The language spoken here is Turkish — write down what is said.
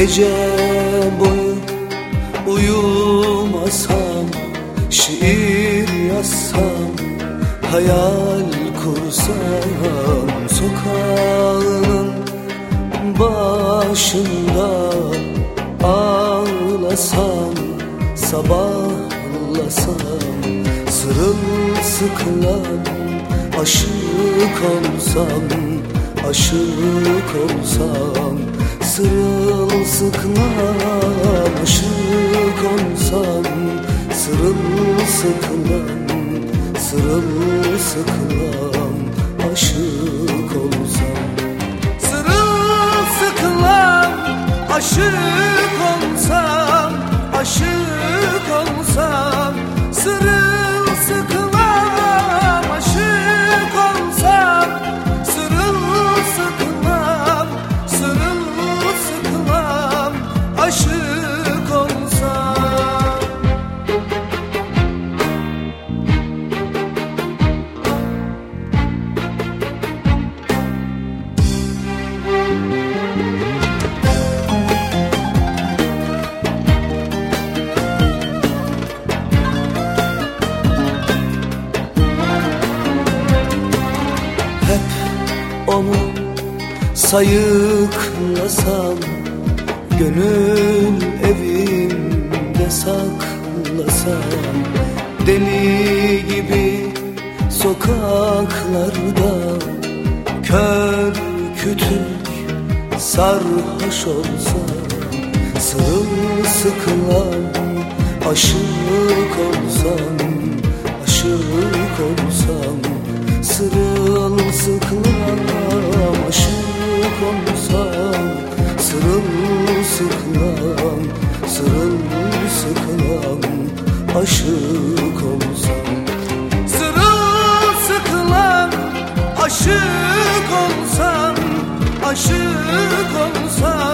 Gece boyu uyumasam, şiir yazsam, hayal kursam, sokağın başında ağlasam, sabahlasam, sırılsıklam aşık olsam, aşık olsam, sırılsıklam aşık olsam, sırılsıklam, sırılsıklam aşık olsam, sırılsıklam aşık olsam, aşık olsam, sırılsıklam aşık olsam, sırılsıklam, sırılsıklam aşık olsam. Hep onu sayıklasam, gönül evimde saklasam, deli gibi sokaklarda kör kütük sarhoş olsam, sırılsıklam aşık olsam, aşık olsam, sırılsıklam aşık olsam, sırılsıklam, sırılsıklam aşık olsam, sırılsıklam aşık olsam, aşık olsam,